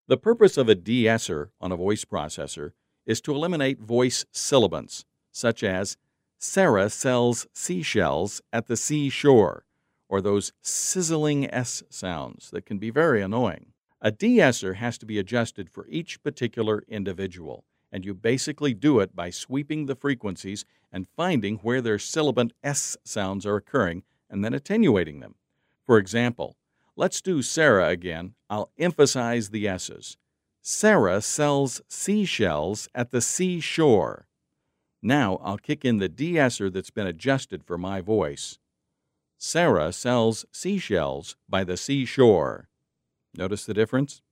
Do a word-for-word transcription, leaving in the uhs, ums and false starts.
The purpose of a de-esser on a voice processor is to eliminate voice sibilants, such as Sarah sells seashells at the seashore, or those sizzling S sounds that can be very annoying. A de-esser has to be adjusted for each particular individual, and you basically do it by sweeping the frequencies and finding where their sibilant S sounds are occurring and then attenuating them. For example, let's do Sarah again. I'll emphasize the S's. Sarah sells seashells at the seashore. Now I'll kick in the de-esser that's been adjusted for my voice. Sarah sells seashells by the seashore. Notice the difference?